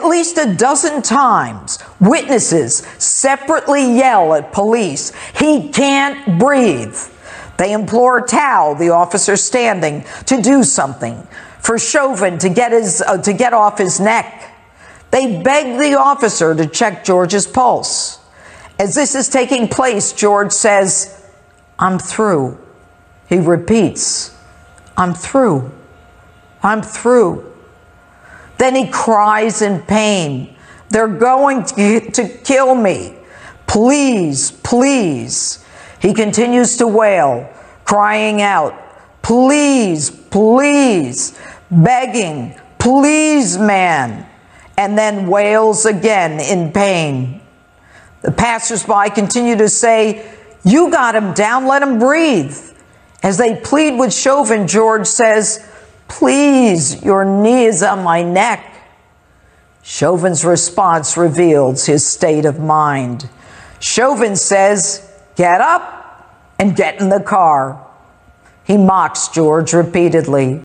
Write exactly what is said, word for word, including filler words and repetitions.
At least a dozen times, witnesses separately yell at police, "He can't breathe." They implore Tao, the officer standing, to do something, for Chauvin to get, his, uh, to get off his neck. They beg the officer to check George's pulse. As this is taking place, George says, "I'm through." He repeats, "I'm through. I'm through." Then he cries in pain, "They're going to, to kill me. Please, please." He continues to wail, crying out, "Please, please," begging, "Please, man," and then wails again in pain. The passersby continue to say, "You got him down, let him breathe." As they plead with Chauvin, George says, "Please, your knee is on my neck." Chauvin's response reveals his state of mind. Chauvin says, "Get up and get in the car." He mocks George repeatedly.